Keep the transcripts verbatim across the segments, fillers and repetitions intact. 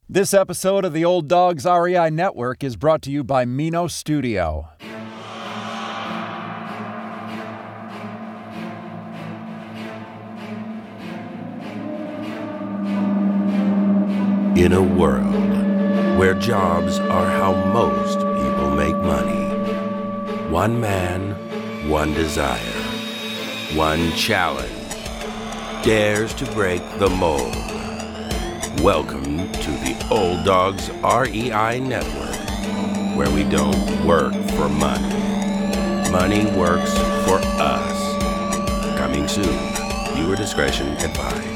This episode of the Old Dogs R E I Network is brought to you by Mino Studio. In a world where jobs are how most people make money, one man, one desire, one challenge dares to break the mold. Welcome to the Old Dogs R E I Network, where we don't work for money. Money works for us. Coming soon. Viewer discretion advised.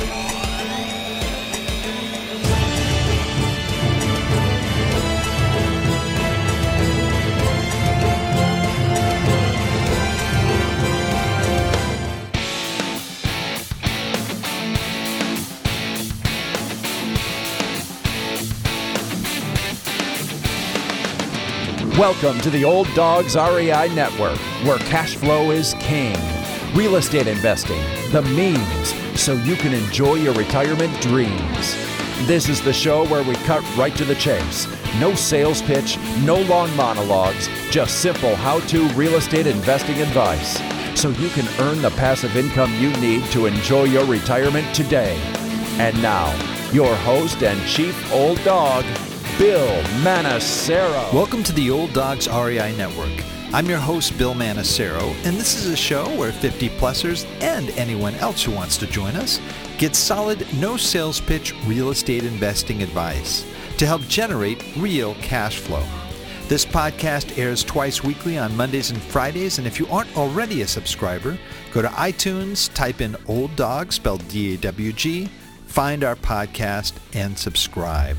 Welcome to the Old Dogs R E I Network, where cash flow is king. Real estate investing, the means, so you can enjoy your retirement dreams. This is the show where we cut right to the chase. No sales pitch, no long monologues, just simple how-to real estate investing advice, so you can earn the passive income you need to enjoy your retirement today. And now, your host and chief old dog, Bill Manassero. Welcome to the Old Dogs R E I Network. I'm your host, Bill Manassero, and this is a show where fifty-plussers and anyone else who wants to join us get solid, no sales pitch real estate investing advice to help generate real cash flow. This podcast airs twice weekly on Mondays and Fridays, and if you aren't already a subscriber, go to iTunes, type in Old Dog, spelled D A W G, find our podcast, and subscribe.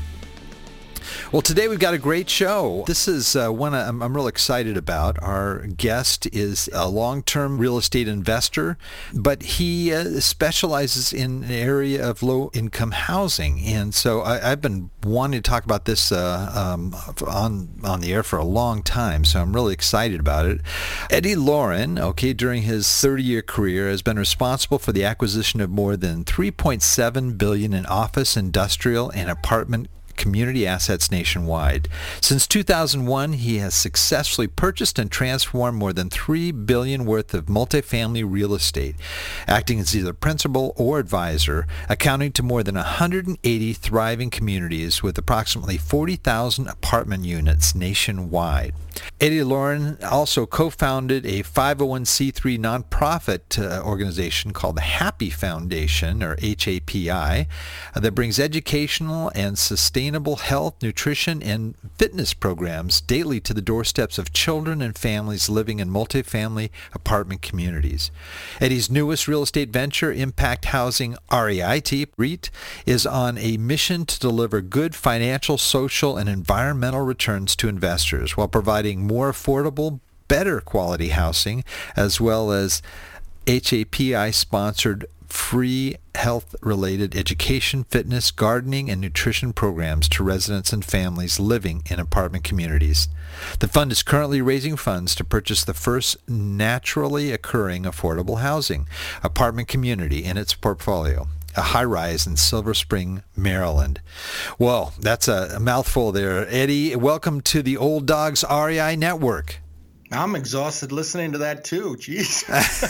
Well, today we've got a great show. This is uh, one I'm, I'm real excited about. Our guest is a long-term real estate investor, but he uh, specializes in an area of low-income housing. And so I, I've been wanting to talk about this uh, um, on, on the air for a long time, so I'm really excited about it. Eddie Loren, okay, during his thirty-year career, has been responsible for the acquisition of more than three point seven billion dollars in office, industrial, and apartment community assets nationwide. Since two thousand one, he has successfully purchased and transformed more than three billion dollars worth of multifamily real estate, acting as either principal or advisor, accounting to more than one hundred eighty thriving communities with approximately forty thousand apartment units nationwide. Eddie Loren also co-founded a five oh one c three nonprofit uh, organization called the Happy Foundation, or H A P I, uh, that brings educational and sustainable health, nutrition, and fitness programs daily to the doorsteps of children and families living in multifamily apartment communities. Eddie's newest real estate venture, Impact Housing R E I T, REIT, is on a mission to deliver good financial, social, and environmental returns to investors while providing more affordable, better quality housing, as well as H A P I-sponsored free health-related education, fitness, gardening, and nutrition programs to residents and families living in apartment communities. The fund is currently raising funds to purchase the first naturally occurring affordable housing apartment community in its portfolio, a high-rise in Silver Spring, Maryland. Well, that's a mouthful there. Eddie, welcome to the Old Dogs R E I Network. I'm exhausted listening to that too. Jeez.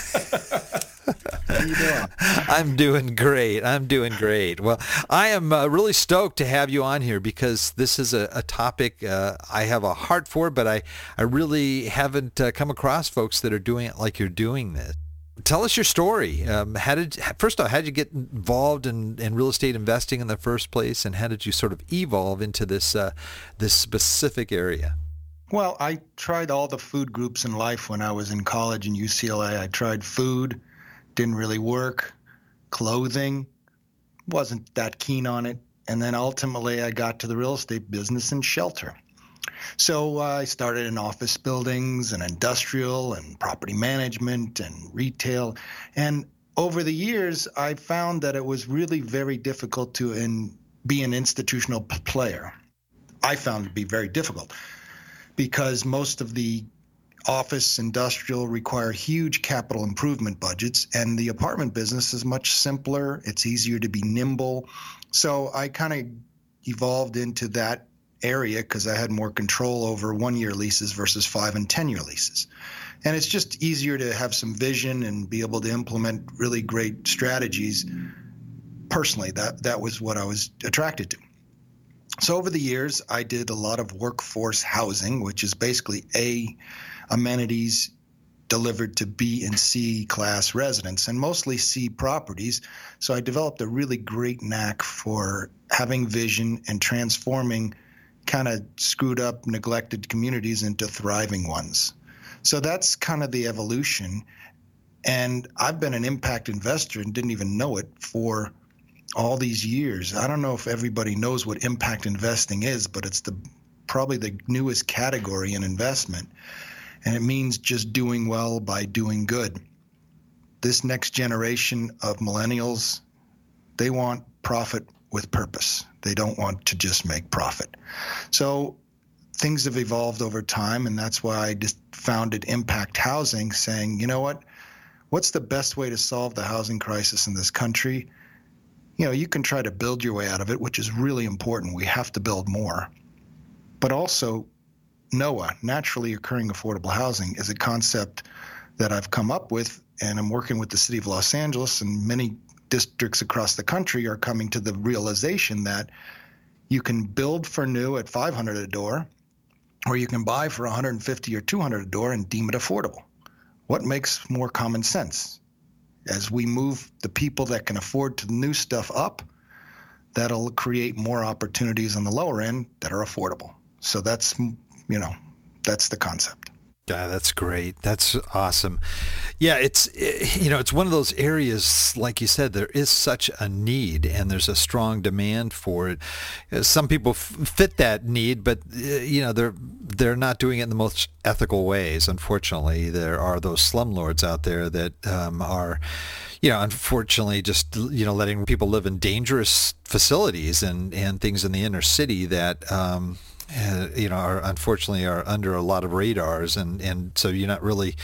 How you doing? I'm doing great. I'm doing great. Well, I am uh, really stoked to have you on here because this is a, a topic uh, I have a heart for, but I, I really haven't uh, come across folks that are doing it like you're doing this. Tell us your story. Um, how did first off, how did you get involved in, in real estate investing in the first place, and how did you sort of evolve into this uh, this specific area? Well, I tried all the food groups in life when I was in college in U C L A. I tried food, didn't really work. Clothing, wasn't that keen on it. And then ultimately I got to the real estate business and shelter. So uh, I started in office buildings and industrial and property management and retail. And over the years, I found that it was really very difficult to in, be an institutional p- player. I found it to be very difficult because most of the office, industrial require huge capital improvement budgets, and the apartment business is much simpler. It's easier to be nimble. So I kind of evolved into that area because I had more control over one-year leases versus five and ten-year leases. And it's just easier to have some vision and be able to implement really great strategies. Personally, that, that was what I was attracted to. So over the years, I did a lot of workforce housing, which is basically A, amenities delivered to B and C class residents, and mostly C properties. So I developed a really great knack for having vision and transforming kind of screwed up, neglected communities into thriving ones. So that's kind of the evolution. And I've been an impact investor and didn't even know it for all these years. I don't know if everybody knows what impact investing is, but it's the probably the newest category in investment. And it means just doing well by doing good. This next generation of millennials, they want profit with purpose. They don't want to just make profit. So things have evolved over time, and that's why I just founded Impact Housing, saying, you know what, what's the best way to solve the housing crisis in this country? You know, you can try to build your way out of it, which is really important. We have to build more. But also, NOAH, naturally occurring affordable housing, is a concept that I've come up with, and I'm working with the city of Los Angeles, and many districts across the country are coming to the realization that you can build for new at five hundred a door, or you can buy for one hundred fifty or two hundred a door and deem it affordable. What makes more common sense? As we move the people that can afford the new stuff up, that'll create more opportunities on the lower end that are affordable. So that's, you know, that's the concept. Yeah, that's great. That's awesome. Yeah, it's, you know, it's one of those areas, like you said, there is such a need and there's a strong demand for it. Some people f- fit that need, but, you know, they're they're not doing it in the most ethical ways. Unfortunately, there are those slumlords out there that um, are, you know, unfortunately just, you know, letting people live in dangerous facilities and, and things in the inner city that, um, Uh, you know, are unfortunately are under a lot of radars, and, and so you're not really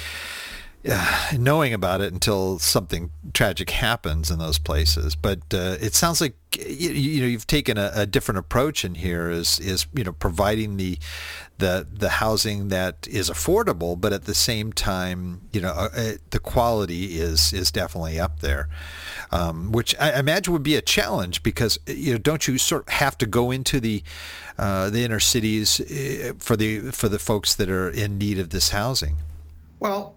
uh, knowing about it until something tragic happens in those places. But uh, it sounds like you, you know you've taken a, a different approach in here, is is you know providing the the the housing that is affordable, but at the same time, you know, uh, the quality is is definitely up there. Um, which I imagine would be a challenge because, you know, don't you sort of have to go into the uh, the inner cities for the for the folks that are in need of this housing? Well,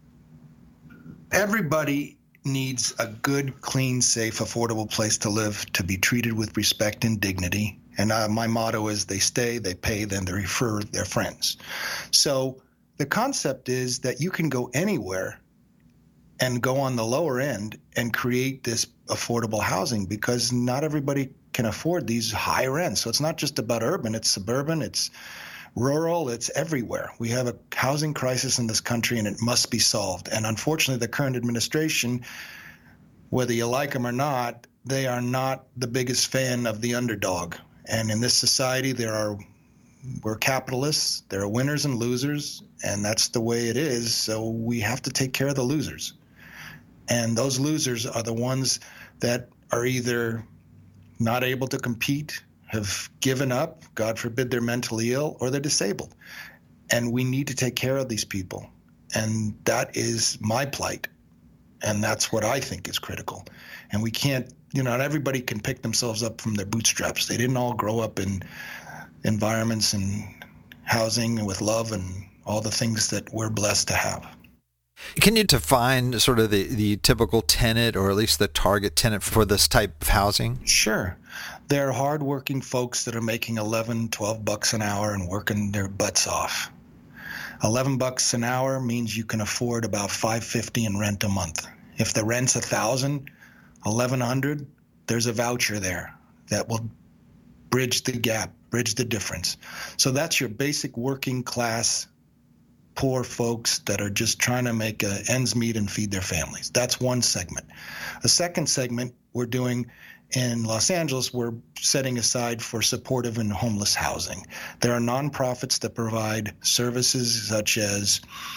everybody needs a good, clean, safe, affordable place to live, to be treated with respect and dignity. And uh, my motto is they stay, they pay, then they refer their friends. So the concept is that you can go anywhere and go on the lower end and create this affordable housing, because not everybody can afford these high rents. So it's not just about urban, it's suburban, it's rural, it's everywhere. We have a housing crisis in this country and it must be solved. And unfortunately, the current administration, whether you like them or not, they are not the biggest fan of the underdog. And in this society, there are we're capitalists, there are winners and losers, and that's the way it is. So we have to take care of the losers. And those losers are the ones that are either not able to compete, have given up, God forbid they're mentally ill, or they're disabled. And we need to take care of these people. And that is my plight. And that's what I think is critical. And we can't, you know, not everybody can pick themselves up from their bootstraps. They didn't all grow up in environments and housing with love and all the things that we're blessed to have. Can you define sort of the, the typical tenant, or at least the target tenant for this type of housing? Sure. They're hardworking folks that are making eleven, twelve bucks an hour and working their butts off. eleven bucks an hour means you can afford about five fifty in rent a month. If the rent's one thousand, eleven hundred, there's a voucher there that will bridge the gap, bridge the difference. So that's your basic working class poor folks that are just trying to make uh, ends meet and feed their families. That's one segment. A second segment we're doing in Los Angeles, we're setting aside for supportive and homeless housing. There are nonprofits that provide services such as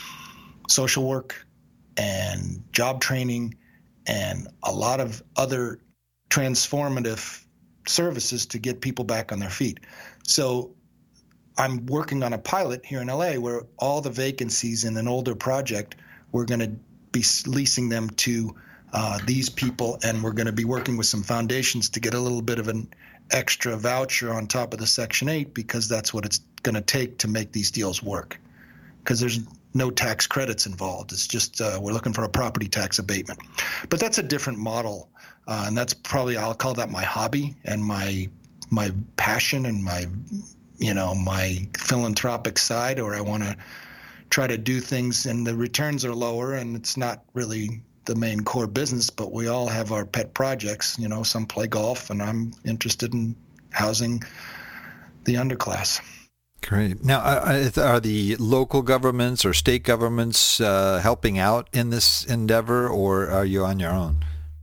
social work and job training and a lot of other transformative services to get people back on their feet. So I'm working on a pilot here in L A where all the vacancies in an older project, we're going to be leasing them to uh, these people, and we're going to be working with some foundations to get a little bit of an extra voucher on top of the Section eight, because that's what it's going to take to make these deals work, because there's no tax credits involved. It's just uh, we're looking for a property tax abatement. But that's a different model, uh, and that's probably, I'll call that my hobby and my my passion and my, you know, my philanthropic side, or I want to try to do things, and the returns are lower, and it's not really the main core business, but we all have our pet projects. You know, some play golf, and I'm interested in housing the underclass. Great. Now, are the local governments or state governments uh, helping out in this endeavor, or are you on your own?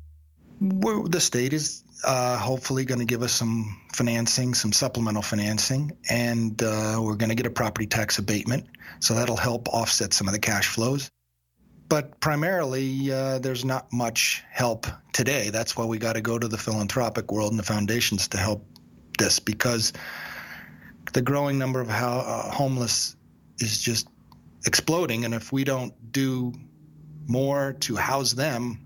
We're, the state is uh, hopefully going to give us some financing, some supplemental financing, and uh, we're going to get a property tax abatement, so that'll help offset some of the cash flows. But primarily, uh, there's not much help today. That's why we got to go to the philanthropic world and the foundations to help this, because the growing number of how, uh, homeless is just exploding. And if we don't do more to house them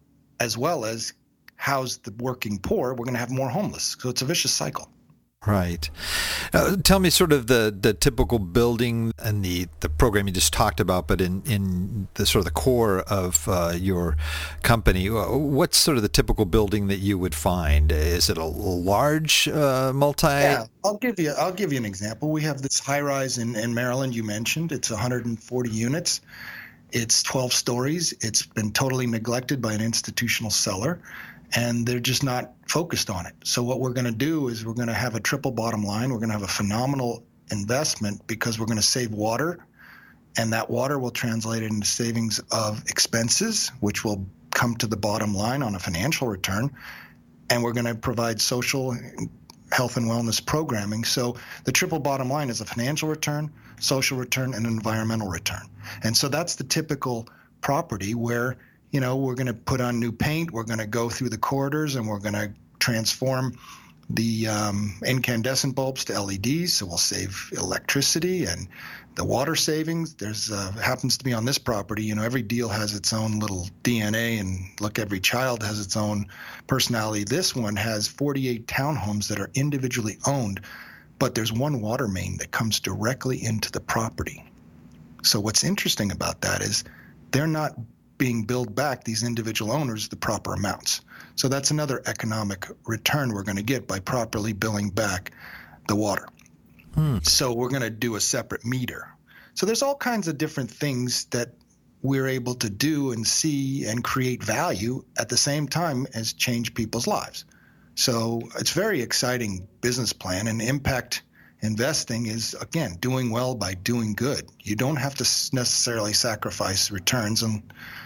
as well as house the working poor, we're going to have more homeless. So it's a vicious cycle. Right. Uh, tell me sort of the, the typical building and the, the program you just talked about, but in, in the sort of the core of uh, your company, what's sort of the typical building that you would find? Is it a large uh, multi? Yeah, I'll give you I'll give you an example. We have this high rise in, in Maryland you mentioned. It's one hundred forty units. It's twelve stories. It's been totally neglected by an institutional seller, and they're just not focused on it. So what we're going to do is we're going to have a triple bottom line. We're going to have a phenomenal investment because we're going to save water, and that water will translate into savings of expenses, which will come to the bottom line on a financial return. And we're going to provide social health and wellness programming. So the triple bottom line is a financial return, social return, and environmental return. And so that's the typical property where, you know, we're going to put on new paint, we're going to go through the corridors, and we're going to transform the um, incandescent bulbs to L E Ds, so we'll save electricity and the water savings. There's uh, happens to be on this property, you know, every deal has its own little D N A, and look, every child has its own personality. This one has forty-eight townhomes that are individually owned, but there's one water main that comes directly into the property. So what's interesting about that is they're not being billed back, these individual owners, the proper amounts. So that's another economic return we're going to get by properly billing back the water. Hmm. So we're going to do a separate meter. So there's all kinds of different things that we're able to do and see and create value at the same time as change people's lives. So it's a very exciting business plan, and impact investing is, again, doing well by doing good. You don't have to necessarily sacrifice returns and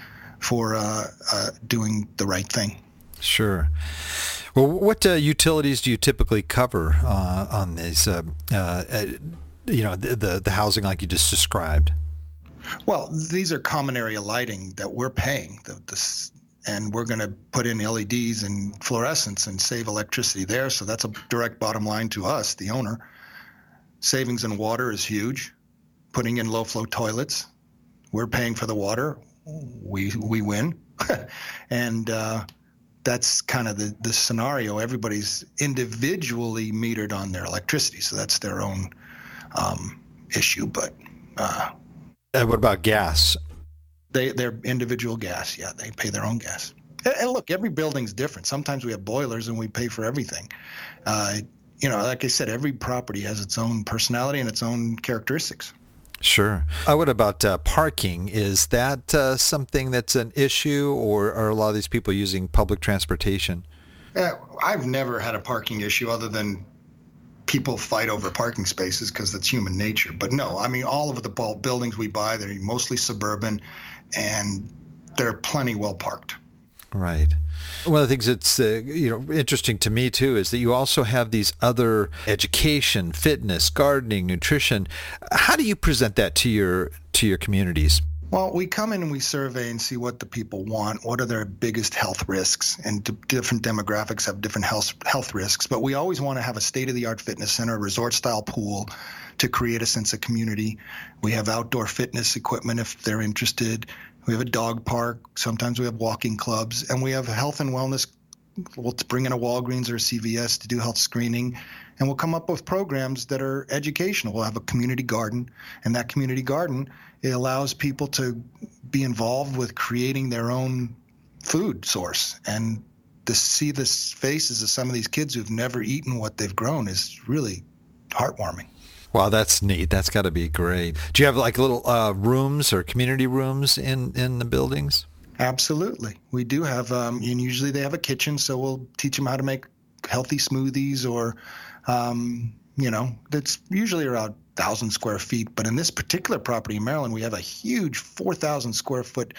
for uh, uh, doing the right thing. Sure. Well, what uh, utilities do you typically cover uh, on these, uh, uh, you know, the, the the housing like you just described? Well, these are common area lighting that we're paying, the, the, and we're going to put in L E Ds and fluorescents and save electricity there. So that's a direct bottom line to us, the owner. Savings in water is huge. Putting in low-flow toilets, we're paying for the water. We we win, and uh, that's kind of the, the scenario. Everybody's individually metered on their electricity, so that's their own um, issue. But uh, and what about gas? They they're individual gas. Yeah, they pay their own gas. And, and look, every building's different. Sometimes we have boilers and we pay for everything. Uh, you know, like I said, every property has its own personality and its own characteristics. Sure. Uh, what about uh, parking? Is that uh, something that's an issue, or are a lot of these people using public transportation? Uh, I've never had a parking issue other than people fight over parking spaces because that's human nature. But no, I mean, all of the buildings we buy, they're mostly suburban, and they're plenty well parked. Right. One of the things that's uh, you know interesting to me too is that you also have these other education, fitness, gardening, nutrition. How do you present that to your to your communities? Well, we come in and we survey and see what the people want, what are their biggest health risks, and d- different demographics have different health health risks. But we always want to have a state-of-the-art fitness center, a resort-style pool to create a sense of community. We have outdoor fitness equipment if they're interested. We have a dog park. Sometimes we have walking clubs, and we have health and wellness. We'll bring in a Walgreens or a C V S to do health screening, and we'll come up with programs that are educational. We'll have a community garden, and that community garden, it allows people to be involved with creating their own food source. And to see the faces of some of these kids who've never eaten what they've grown is really heartwarming. Wow, that's neat. That's got to be great. Do you have like little uh, rooms or community rooms in, in the buildings? Absolutely. We do have, um, and usually they have a kitchen, so we'll teach them how to make healthy smoothies or, um, you know, that's usually around one thousand square feet. But in this particular property in Maryland, we have a huge four thousand square foot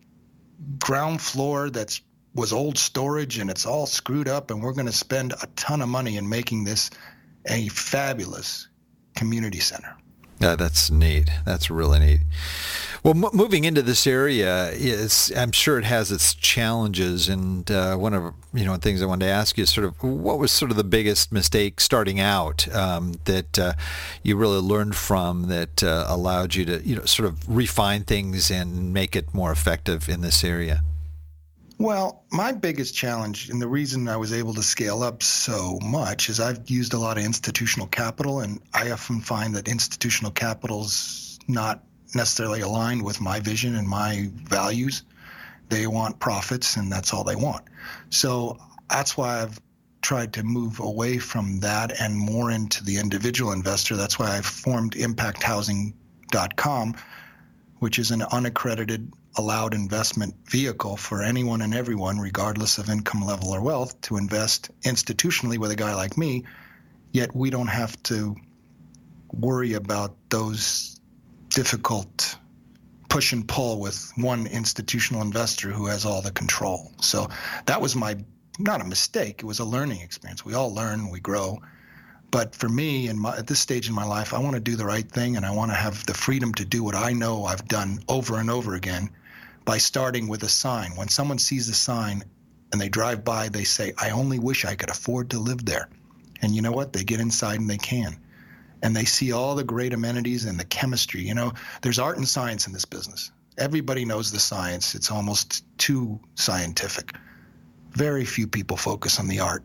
ground floor that's was old storage, and it's all screwed up, and we're going to spend a ton of money in making this a fabulous community center. Yeah, that's neat. That's really neat. Well, m- moving into this area, is, I'm sure it has its challenges. And uh, one of you know things I wanted to ask you is sort of what was sort of the biggest mistake starting out um, that uh, you really learned from that uh, allowed you to you know sort of refine things and make it more effective in this area? Well, my biggest challenge, and the reason I was able to scale up so much, is I've used a lot of institutional capital, and I often find that institutional capital's not necessarily aligned with my vision and my values. They want profits, and that's all they want. So that's why I've tried to move away from that and more into the individual investor. That's why I've formed impact housing dot com, which is an unaccredited allowed investment vehicle for anyone and everyone, regardless of income level or wealth, to invest institutionally with a guy like me, yet we don't have to worry about those difficult push and pull with one institutional investor who has all the control. So that was my, not a mistake, it was a learning experience. We all learn, we grow. But for me, in my, at this stage in my life, I want to do the right thing, and I want to have the freedom to do what I know I've done over and over again by starting with a sign. When someone sees a sign and they drive by, they say, I only wish I could afford to live there. And you know what? They get inside and they can. And they see all the great amenities and the chemistry. You know, there's art and science in this business. Everybody knows the science. It's almost too scientific. Very few people focus on the art.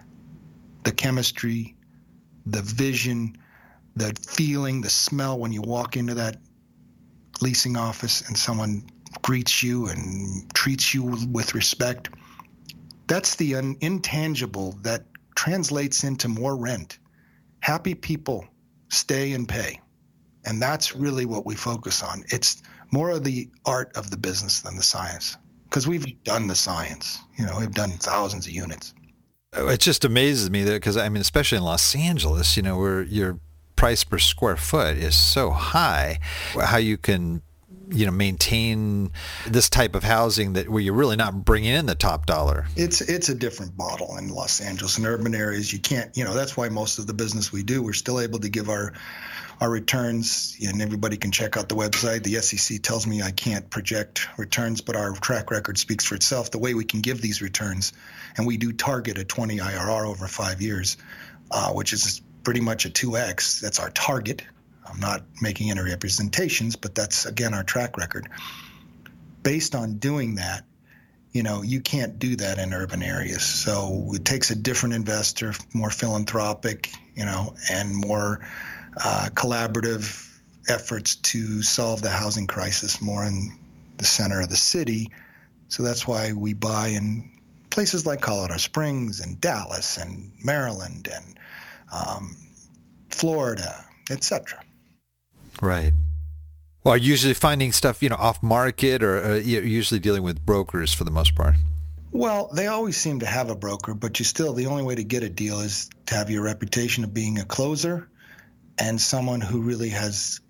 The chemistry, the vision, the feeling, the smell when you walk into that leasing office and someone greets you and treats you with respect. That's the un- intangible that translates into more rent. Happy people stay and pay. And that's really what we focus on. It's more of the art of the business than the science, because we've done the science. You know, we've done thousands of units. It just amazes me that, because I mean, especially in Los Angeles, you know, where your price per square foot is so high, how you can you know, maintain this type of housing that where you're really not bringing in the top dollar. It's it's a different model in Los Angeles. In urban areas, you can't, you know, that's why most of the business we do, we're still able to give our our returns, and everybody can check out the website. The S E C tells me I can't project returns, but our track record speaks for itself. The way we can give these returns, and we do target a twenty I R R over five years, uh, which is pretty much a two X. That's our target. I'm not making any representations, but that's, again, our track record. Based on doing that, you know, you can't do that in urban areas. So it takes a different investor, more philanthropic, you know, and more uh, collaborative efforts to solve the housing crisis more in the center of the city. So that's why we buy in places like Colorado Springs and Dallas and Maryland and um, Florida, et cetera. Right. Well, are you usually finding stuff, you know, off market, or uh, you're usually dealing with brokers for the most part? Well, they always seem to have a broker, but you still, the only way to get a deal is to have your reputation of being a closer and someone who really has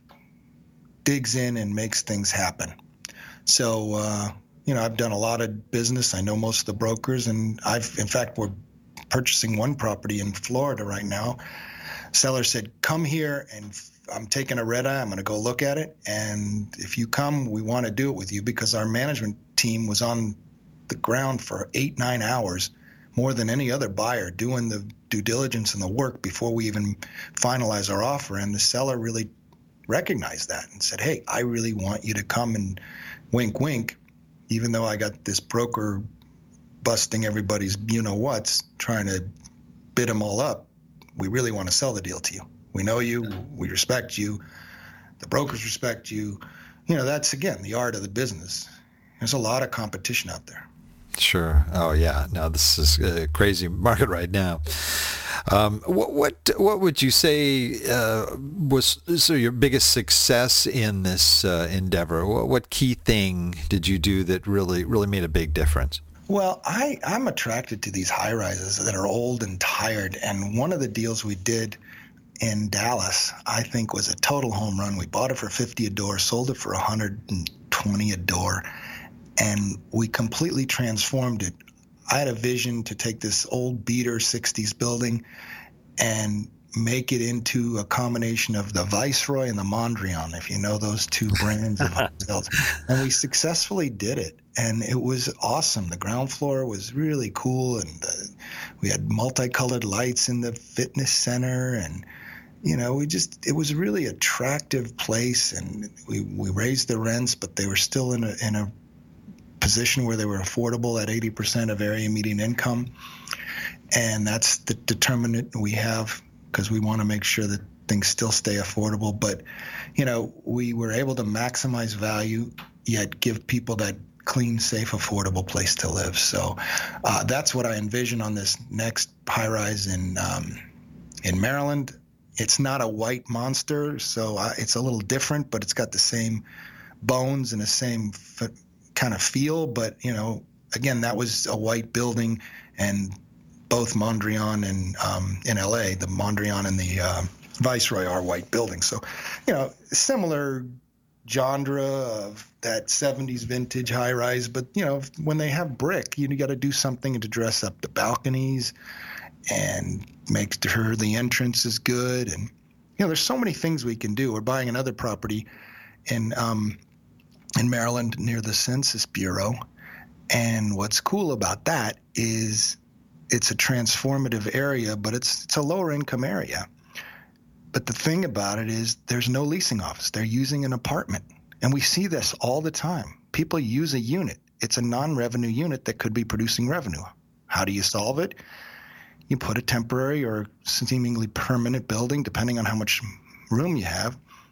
digs in and makes things happen. So, uh, you know, I've done a lot of business. I know most of the brokers, and I've, in fact, we're purchasing one property in Florida right now Seller said, come here, and I'm taking a red eye. I'm going to go look at it. And if you come, we want to do it with you, because our management team was on the ground for eight, nine hours, more than any other buyer, doing the due diligence and the work before we even finalize our offer. And the seller really recognized that and said, hey, I really want you to come, and wink, wink, even though I got this broker busting everybody's you-know-whats, trying to bid them all up, we really want to sell the deal to you. We know you, we respect you, the brokers respect you. You know, that's, again, the art of the business. There's a lot of competition out there. Sure. Oh, yeah. No, this is a crazy market right now. Um, what, what what would you say uh, was so your biggest success in this uh, endeavor? What, what key thing did you do that really really made a big difference? Well, I, I'm attracted to these high-rises that are old and tired, and one of the deals we did in Dallas, I think, was a total home run. We bought it for fifty a door, sold it for one hundred twenty a door, and we completely transformed it. I had a vision to take this old beater sixties building and make it into a combination of the Viceroy and the Mondrian, if you know those two brands of hotels. And we successfully did it, and it was awesome. The ground floor was really cool, and the, we had multicolored lights in the fitness center, and you know, we just, it was a really attractive place, and we, we raised the rents, but they were still in a in a position where they were affordable at eighty percent of area median income. And that's the determinant we have, because we want to make sure that things still stay affordable. But, you know, we were able to maximize value, yet give people that clean, safe, affordable place to live. So uh, that's what I envision on this next high-rise in, um, in Maryland. It's not a white monster, so uh, it's a little different, but it's got the same bones and the same f- kind of feel. But, you know, again, that was a white building, and both Mondrian and um, in L A, the Mondrian and the uh, Viceroy are white buildings. So, you know, similar genre of that seventies vintage high rise. But, you know, when they have brick, you got to do something to dress up the balconies and make sure the entrance is good. And, you know, there's so many things we can do. We're buying another property in um, in Maryland near the Census Bureau. And what's cool about that is it's a transformative area, but it's it's a lower income area. But the thing about it is there's no leasing office. They're using an apartment. And we see this all the time. People use a unit. It's a non-revenue unit that could be producing revenue. How do you solve it? You put a temporary or seemingly permanent building, depending on how much room you have,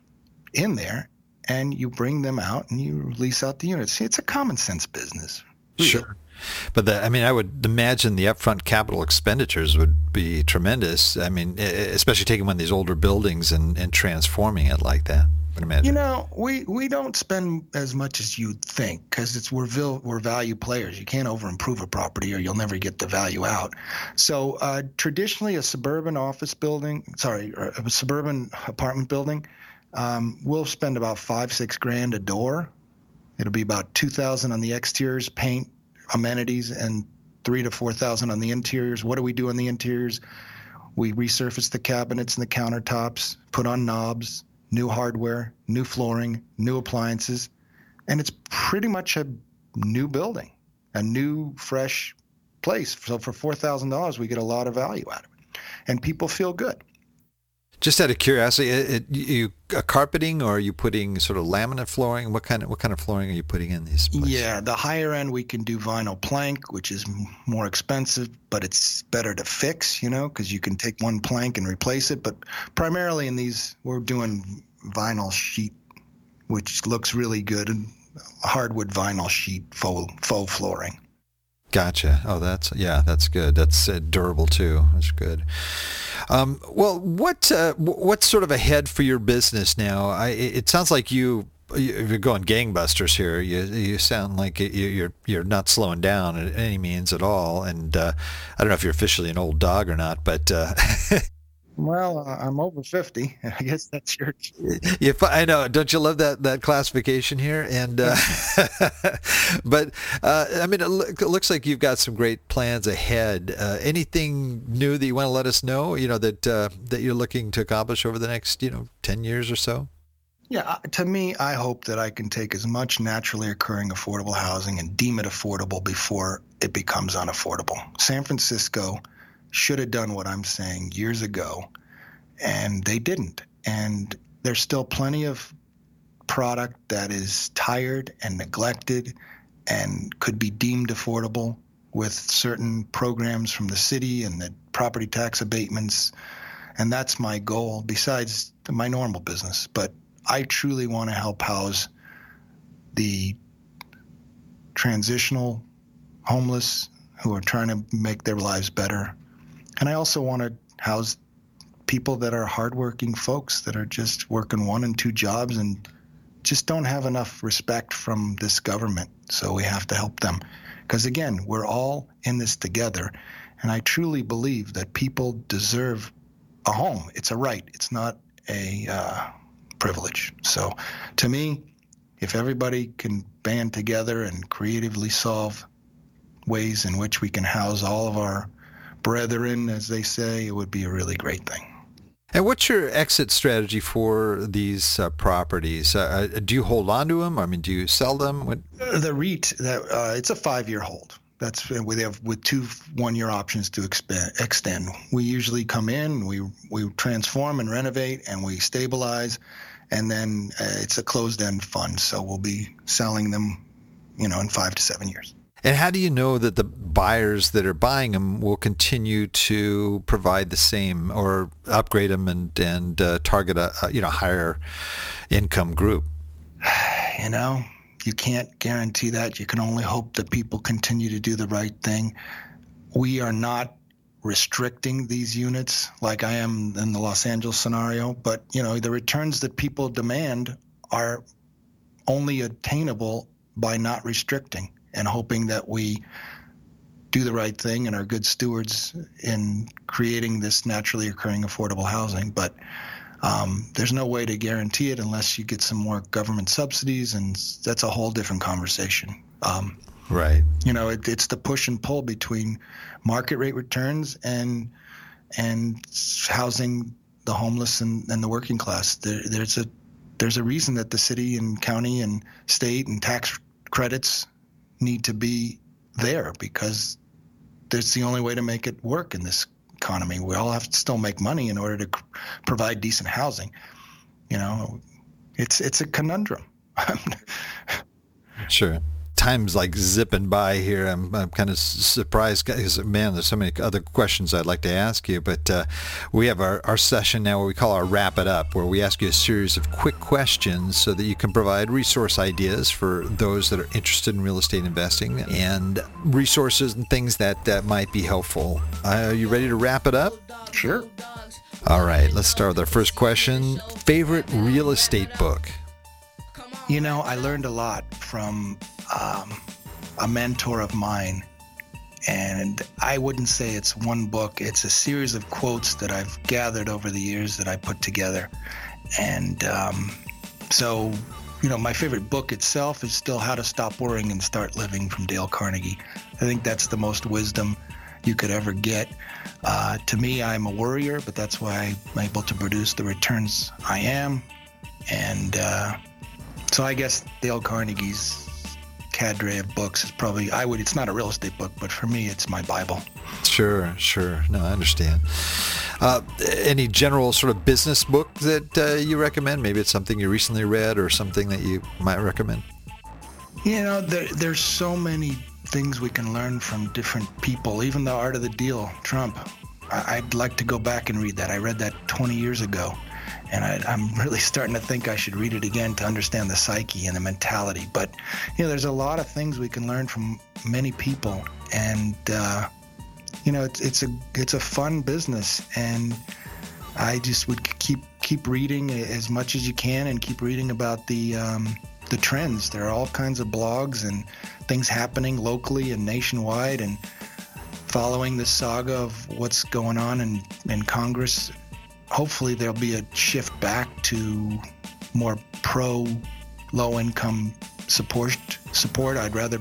in there, and you bring them out and you lease out the units. See, it's a common sense business. Really. Sure. But the, I mean, I would imagine the upfront capital expenditures would be tremendous. I mean, especially taking one of these older buildings and, and transforming it like that. I would imagine. You know, we, we don't spend as much as you'd think, because it's we're vil, we're value players. You can't over improve a property or you'll never get the value out. So uh, traditionally, a suburban office building, sorry, a suburban apartment building, um, we'll spend about five six grand a door. It'll be about two thousand on the exteriors, paint, amenities, and three to four thousand on the interiors. What do we do on the interiors? We resurface the cabinets and the countertops, put on knobs, new hardware, new flooring, new appliances, and it's pretty much a new building, a new, fresh place. So for four thousand dollars, we get a lot of value out of it, and people feel good. Just out of curiosity, it, it, you uh, carpeting, or are you putting sort of laminate flooring? What kind of what kind of flooring are you putting in these places? Yeah, the higher end we can do vinyl plank, which is more expensive, but it's better to fix, you know, because you can take one plank and replace it. But primarily in these, we're doing vinyl sheet, which looks really good, and hardwood vinyl sheet faux, faux flooring. Gotcha. Oh, that's, yeah, that's good. That's uh, durable too. That's good. Um, well, what uh, what's sort of ahead for your business now? I, it sounds like you you're going gangbusters here. You you sound like you're you're not slowing down at any means at all. And uh, I don't know if you're officially an old dog or not, but uh, Well, uh, I'm over fifty. I guess that's your. If I know, don't you love that that classification here? And uh, but uh, I mean, it, look, it looks like you've got some great plans ahead. Uh, anything new that you want to let us know? You know that uh, that you're looking to accomplish over the next you know ten years or so. Yeah, uh, to me, I hope that I can take as much naturally occurring affordable housing and deem it affordable before it becomes unaffordable. San Francisco should have done what I'm saying years ago, and they didn't. And there's still plenty of product that is tired and neglected and could be deemed affordable with certain programs from the city and the property tax abatements. And that's my goal, besides my normal business. But I truly want to help house the transitional homeless who are trying to make their lives better. And I also want to house people that are hardworking folks that are just working one and two jobs and just don't have enough respect from this government. So we have to help them. Because again, we're all in this together. And I truly believe that people deserve a home. It's a right. It's not a uh, privilege. So to me, if everybody can band together and creatively solve ways in which we can house all of our brethren, as they say, it would be a really great thing. And what's your exit strategy for these uh, properties? Uh, do you hold on to them? I mean, do you sell them? What... The REIT, that uh, it's a five-year hold. That's we have with two one-year options to expand, extend. We usually come in, we we transform and renovate, and we stabilize, and then uh, it's a closed-end fund. So we'll be selling them, you know, in five to seven years. And how do you know that the buyers that are buying them will continue to provide the same or upgrade them and and uh, target a, a you know higher income group? You know, you can't guarantee that. You can only hope that people continue to do the right thing. We are not restricting these units like I am in the Los Angeles scenario, but you know, the returns that people demand are only attainable by not restricting and hoping that we do the right thing and are good stewards in creating this naturally occurring affordable housing. But um, there's no way to guarantee it unless you get some more government subsidies, and that's a whole different conversation. Um, right. You know, it, it's the push and pull between market rate returns and and housing the homeless and, and the working class. There, there's a there's a reason that the city and county and state and tax credits need to be there, because that's the only way to make it work in this economy. We all have to still make money in order to provide decent housing. You know, it's it's a conundrum. Sure. Time's like zipping by here. I'm, I'm kind of surprised because, man, there's so many other questions I'd like to ask you. But uh, we have our, our session now where we call our Wrap It Up, where we ask you a series of quick questions so that you can provide resource ideas for those that are interested in real estate investing and resources and things that, that might be helpful. Uh, are you ready to wrap it up? Sure. All right. Let's start with our first question. Favorite real estate book? You know, I learned a lot from um, a mentor of mine, and I wouldn't say it's one book. It's a series of quotes that I've gathered over the years that I put together. And um, so, you know, my favorite book itself is still How to Stop Worrying and Start Living from Dale Carnegie. I think that's the most wisdom you could ever get. Uh, to me, I'm a worrier, but that's why I'm able to produce the returns I am. And uh, so I guess Dale Carnegie's cadre of books is probably, I would, it's not a real estate book, but for me, it's my Bible. Sure, sure. No, I understand. Uh, any general sort of business book that uh, you recommend? Maybe it's something you recently read or something that you might recommend? You know, there, there's so many things we can learn from different people, even The Art of the Deal, Trump. I, I'd like to go back and read that. I read that twenty years ago. And I, I'm really starting to think I should read it again to understand the psyche and the mentality. But, you know, there's a lot of things we can learn from many people. And, uh, you know, it's, it's a it's a fun business. And I just would keep keep reading as much as you can and keep reading about the um, the trends. There are all kinds of blogs and things happening locally and nationwide, and following the saga of what's going on in, in Congress hopefully there'll be a shift back to more pro low income support support. I'd rather,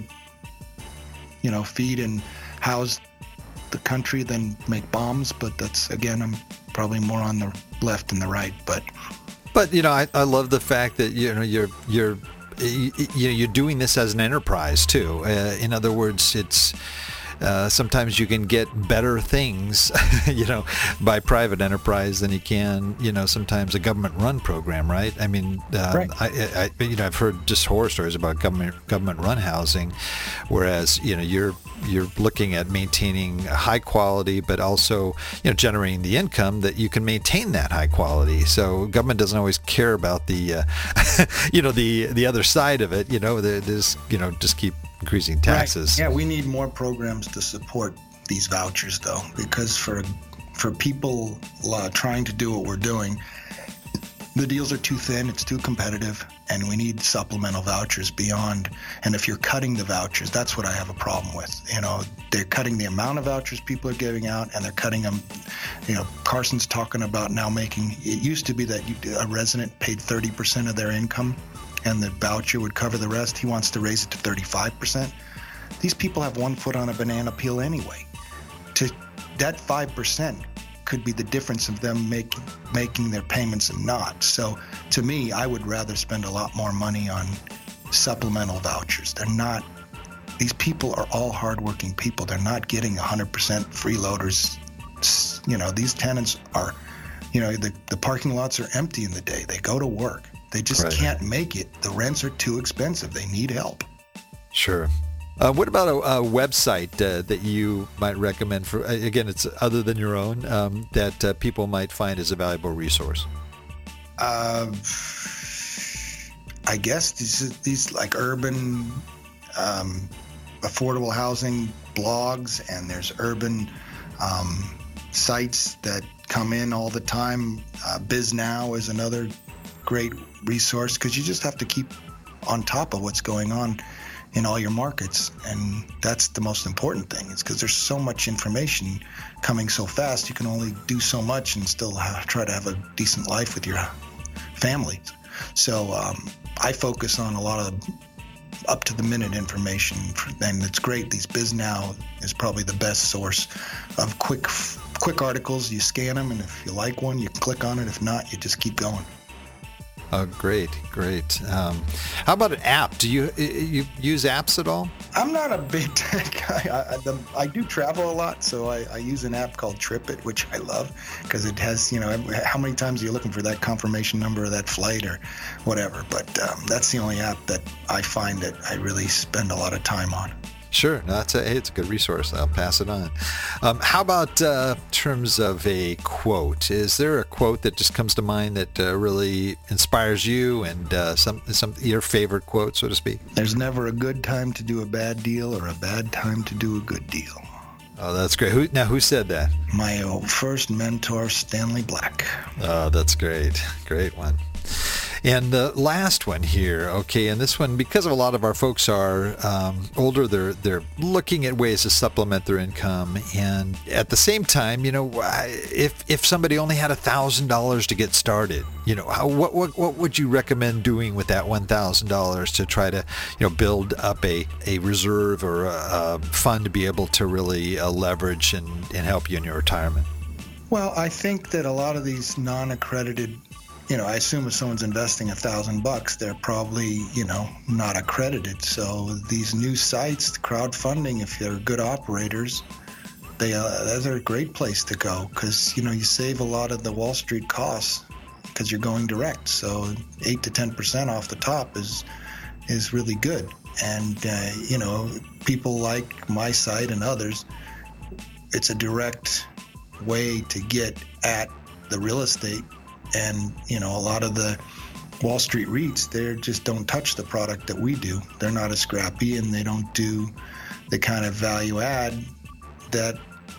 you know, feed and house the country than make bombs, but that's, again, I'm probably more on the left than the right. But but you know, I, I love the fact that you know you're you're you, you know, you're doing this as an enterprise too. Uh, in other words, it's uh, sometimes you can get better things, you know, by private enterprise than you can, you know, sometimes a government-run program, right? I mean, uh, right. I, I, you know, I've heard just horror stories about government government-run housing, whereas you know you're you're looking at maintaining high quality, but also you know generating the income that you can maintain that high quality. So government doesn't always care about the, uh, you know, the the other side of it. You know, there's you know just keep increasing taxes. Right. Yeah, we need more programs to support these vouchers, though, because for for people uh, trying to do what we're doing, the deals are too thin, it's too competitive, and we need supplemental vouchers beyond. And if you're cutting the vouchers, that's what I have a problem with. You know, they're cutting the amount of vouchers people are giving out, and they're cutting them. You know, Carson's talking about now making, it used to be that you, a resident paid thirty percent of their income, and the voucher would cover the rest. He wants to raise it to thirty-five percent. These people have one foot on a banana peel anyway. To that five percent could be the difference of them making making their payments and not. So to me, I would rather spend a lot more money on supplemental vouchers. They're not, these people are all hardworking people. They're not getting one hundred percent freeloaders. You know, these tenants are, you know, the, the parking lots are empty in the day. They go to work. They just Right. can't make it. The rents are too expensive. They need help. Sure. Uh, what about a, a website uh, that you might recommend for, again, it's other than your own, um, that uh, people might find as a valuable resource? Uh, I guess these, these like urban um, affordable housing blogs, and there's urban um, sites that come in all the time. Uh, BizNow is another great resource, because you just have to keep on top of what's going on in all your markets, and that's the most important thing. It's because there's so much information coming so fast. You can only do so much and still have, try to have a decent life with your family. So um, I focus on a lot of up-to-the-minute information, and it's great. These BizNow is probably the best source of quick quick articles. You scan them, and if you like one, you click on it. If not, you just keep going. Oh, great, great. Um, how about an app? Do you you use apps at all? I'm not a big tech guy. I, I, the, I do travel a lot, so I, I use an app called TripIt, which I love, because it has, you know, how many times are you looking for that confirmation number of that flight or whatever. But um, that's the only app that I find that I really spend a lot of time on. Sure, no, that's a, hey, it's a good resource. I'll pass it on. Um, how about uh, terms of a quote? Is there a quote that just comes to mind that uh, really inspires you, and uh, some some your favorite quote, so to speak? There's never a good time to do a bad deal or a bad time to do a good deal. Oh, that's great. Who, now, who said that? My first mentor, Stanley Black. Oh, that's great. Great one. And the last one here, okay, and this one, because of a lot of our folks are um, older, they're they're looking at ways to supplement their income, and at the same time, you know, if if somebody only had a thousand dollars to get started, you know, how, what what what would you recommend doing with that one thousand dollars to try to, you know, build up a, a reserve or a, a fund to be able to really uh, leverage and, and help you in your retirement? Well, I think that a lot of these non-accredited, you know, I assume if someone's investing a thousand bucks, they're probably, you know, not accredited. So these new sites, crowdfunding, if they're good operators, they uh, those are a great place to go, because, you know, you save a lot of the Wall Street costs because you're going direct. So eight to ten percent off the top is is really good. And uh, you know, people like my site and others, it's a direct way to get at the real estate. And, you know, a lot of the Wall Street REITs, they just don't touch the product that we do. They're not as scrappy, and they don't do the kind of value add that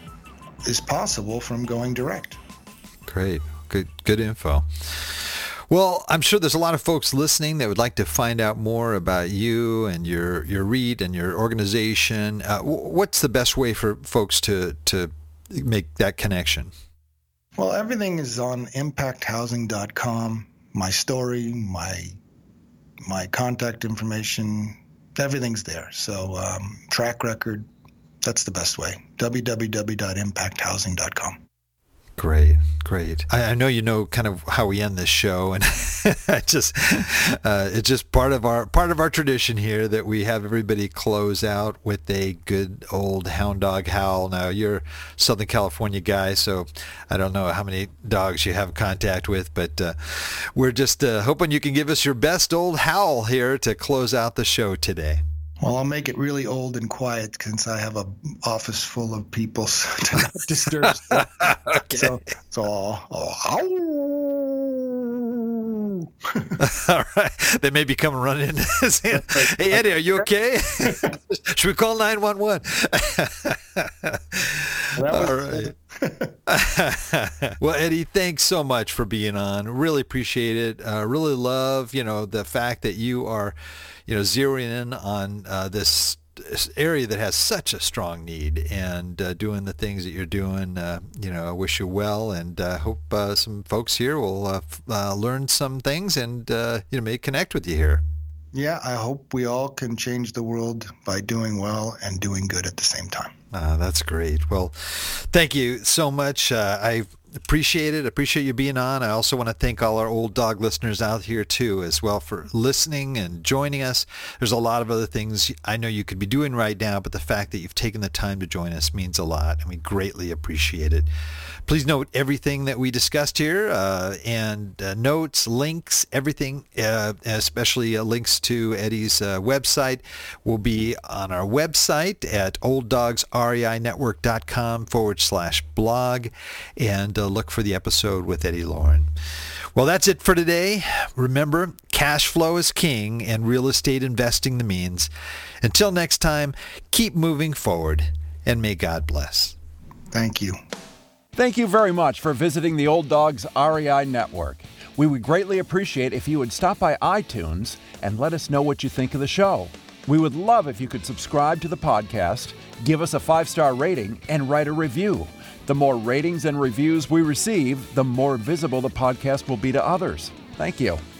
is possible from going direct. Great. Good, good info. Well, I'm sure there's a lot of folks listening that would like to find out more about you and your, your REIT and your organization. Uh, what's the best way for folks to, to make that connection? Well, everything is on impact housing dot com. My story, my my contact information, everything's there. So um, track record, that's the best way. w w w dot impact housing dot com. Great, great. I, I know you know kind of how we end this show, and I just uh, it's just part of our part of our tradition here that we have everybody close out with a good old hound dog howl. Now you're a Southern California guy, so I don't know how many dogs you have contact with, but uh, we're just uh, hoping you can give us your best old howl here to close out the show today. Well, I'll make it really old and quiet since I have a office full of people so to not disturb. Okay. So, so I'll, I'll, all right. They may be coming running in. Saying, hey, Eddie, are you okay? Should we call nine one one? All right. Well, Eddie, thanks so much for being on. Really appreciate it. Uh, really love, you know, the fact that you are, you know, zeroing in on uh, this, this area that has such a strong need and uh, doing the things that you're doing. Uh, you know, I wish you well, and uh, hope uh, some folks here will uh, f- uh, learn some things and, uh, you know, maybe connect with you here. Yeah, I hope we all can change the world by doing well and doing good at the same time. Uh, that's great. Well, thank you so much. Uh, I appreciate it. Appreciate you being on. I also want to thank all our old dog listeners out here too as well for listening and joining us. There's a lot of other things I know you could be doing right now, but the fact that you've taken the time to join us means a lot, and we greatly appreciate it. Please note everything that we discussed here uh, and uh, notes, links, everything, uh, especially uh, links to Eddie's uh, website will be on our website at olddogsreinetwork.com forward slash blog, and uh, look for the episode with Eddie Lauren. Well, that's it for today. Remember, cash flow is king and real estate investing the means. Until next time, keep moving forward, and may God bless. Thank you. Thank you very much for visiting the Old Dogs R E I Network. We would greatly appreciate if you would stop by iTunes and let us know what you think of the show. We would love if you could subscribe to the podcast, give us a five-star rating, and write a review. The more ratings and reviews we receive, the more visible the podcast will be to others. Thank you.